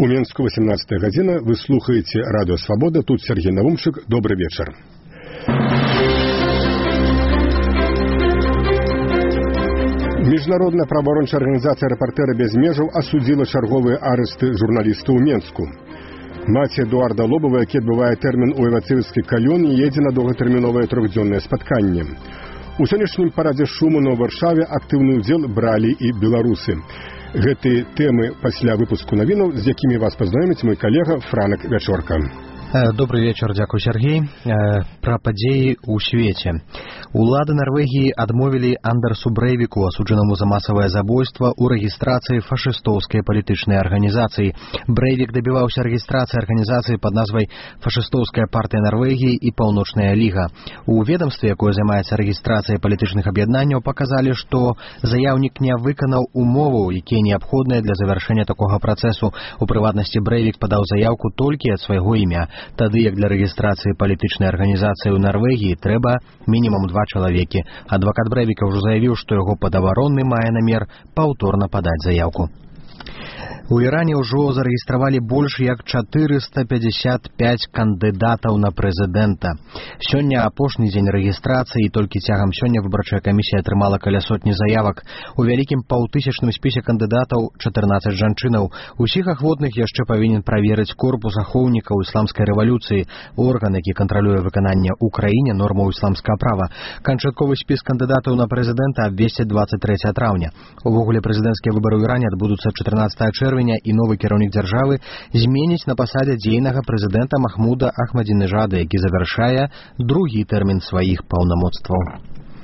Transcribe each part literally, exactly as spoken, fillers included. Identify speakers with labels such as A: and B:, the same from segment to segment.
A: У Менску восемнадцатая гадзіна, вы слухаеце радыё Свабода, тут Сергей Навумчык, добрый вечар. Міжнародная праваабарончая арганізацыя «Рэпартэры без межаў» асудзіла чарговыя аресты журналістаў у Менску. Маці Эдуарда Лобава, які адбывае тэрмін у эвацыйскай калоніі, едзе на доўгатэрміновае трохдзённае спатканне. У сённяшнім парадзе шуму на Варшаве актыўны ўдзел бралі і беларусы. Гэтыя тэмы пасля выпуску навінаў, з якімі вас пазнаёміць мой калега Франак Вячорка.
B: Добрый вечер, дзякуй, Сергей. Пра падзеі ў свеце. Улады Нарвегіі адмовілі Андерсу Брэйвіку, асуджанаму за масавае забойства, у рэгістрацыі фашыстоўскай палітычнай арганізацыі. Брэйвік дабіваўся рэгістрацыі арганізацыі пад назвай «Фашыстоўская партыя Нарвегіі» і «Паўночная ліга». У ведамстве, якое займаецца рэгістрацыяй палітычных аб'яднанняў, паказалі, што заяўнік не выканаў умоваў, якія неабходныя для завяршэння такога працэсу. У прыватнасці, Брэйвік падаў заяўку толькі ад свайго імя. Тады як для рэгістрацыі палітычнай арганізацыі ў Нарвегіі трэба мінімум два чалавекі. Адвакат Брэйвіка ўжо заявіў, што яго падабаронны мае намер паўторна падаць заяўку. У Іране ўжо зарэгістравалі больш як чатырыста пятьдесят пять кандыдатаў на прэзідэнта. Сёння апошні дзень рэгістрацыі, і толькі цягам сёння выбарчая камісія атрымала каля сотні заявак. У вялікім паўтысячным спісе кандыдатаў чатырнаццаць жанчынаў. Усіх ахвотных яшчэ павінен праверыць корпус ахоўнікаў ісламскай рэвалюцыі, орган, які кантралюе выкананне ў краіне нормаў ісламскага права. Канчатковы спіс кандыдатаў на прэзідэнта абвесцяць дваццаць трэцяга траўня. Увогуле прэзідэнцкія выбары ў Іране адбудуцца чатырнаццатага чэрвеня, і новы кіраўнік дзяржавы зменіць на пасадзе дзейнага прэзідэнта Махмуда Ахмадзінежада, які завяршае другі тэрмін сваіх паўнамоцтваў.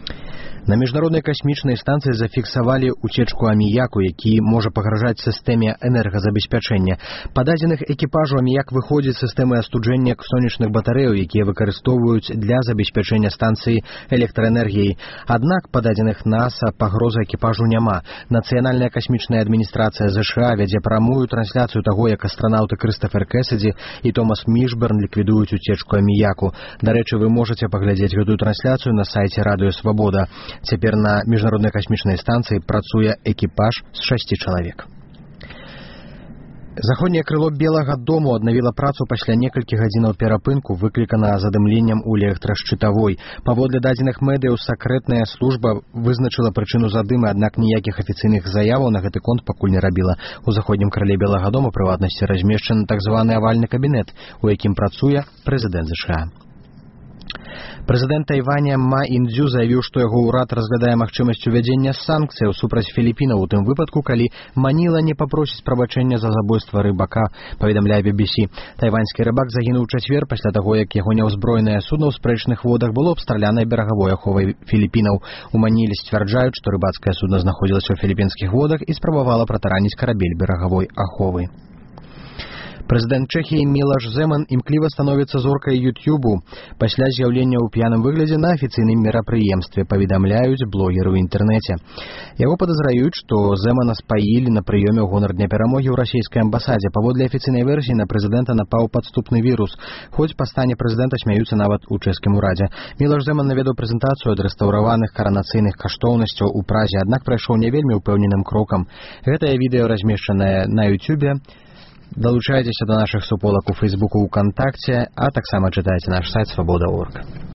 B: На міжнароднай касмічнай станцыі зафіксавалі уцечку аміяку, які можа пагражаць сістэме энергазабеспячэння. Па дадзеных экіпажу аміяк выходзіць з сістэмы астуджэння сонечных батарэяў, якія выкарыстоўваюць для забеспячэння станцыі электраэнергіяй. Аднак, па дадзеных НАСА, пагрозы экіпажу няма. Нацыянальная касмічная адміністрацыя ЗША вядзе прамую трансляцыю таго, як астранаўты Крыстафер Кэссіді і Томас Мішберн ліквідуюць уцечку аміяку. Дарэчы, вы можаце паглядзець гэтую трансляцыю на сайце радыё Свабода. Цяпер на міжнароднай касмічнай станцыі працуе экіпаж з шасці чалавек. Заходняе крыло Белага дому аднавіла працу пасля некалькіх гадзінаў перапынку, выклікана задымленнем у электрашчытавой. Паводле дадзеных медыяў, сакрэтная служба вызначыла прычыну задымы, аднак ніякіх афіцыйных заяваў на гэты конт пакуль не рабіла. У заходнім крыле Белага дома прыватнасці размешчаны так званы авальны кабінет, у якім працуе прэзідэнт ЗША. Прэзідэнт Тайваня Ма Індзю заявіў, што яго ўрад разглядае магчымасць увядзення санкцыяў супраць Філіпінаў у тым выпадку, калі Маніла не папросіць прабачэння за забойства рыбака, паведамляе би би сі. Тайваньскі рыбак загінуў у чацвер пасля таго, як яго няўзброенае судно ў спрэчных водах было абстраляна берагавой аховай Філіпінаў. У Маніле сцвярджаюць, што рыбацкае судно знаходзілася ў філіпінскіх водах і спрабавала пратараніць карабель берагавой аховы. Прэзідэнт Чэхіі Мілаш Зэман імкліва становіцца зоркай Ютьюбу пасля з'яўлення ў п'яным выглядзе на афіцыйным мерапрыемстве, паведамляюць блогеры ў інтэрнэце. Яго падазраюць, што Зэмана спаілі на прыёме ў гонар дня перамогі ў расійскай амбасадзе. Паводле афіцыйнай версіі, на прэзідэнта напаў падступны вірус, хоць па стане прэзідэнта смяюцца нават у чэшскім урадзе. Мілаш Зэман наведаў прэзентацыю адрэстаўраваных каранацыйных каштоўнасцяў у Празе, аднак прайшоў не вельмі ўпэўненым крокам. Гэтае відэо размешчанае на Ютьюбе. Далучайцеся да нашых суполак у Фейсбуку, УКонтакце, а таксама чытайце наш сайт свабода точка орг.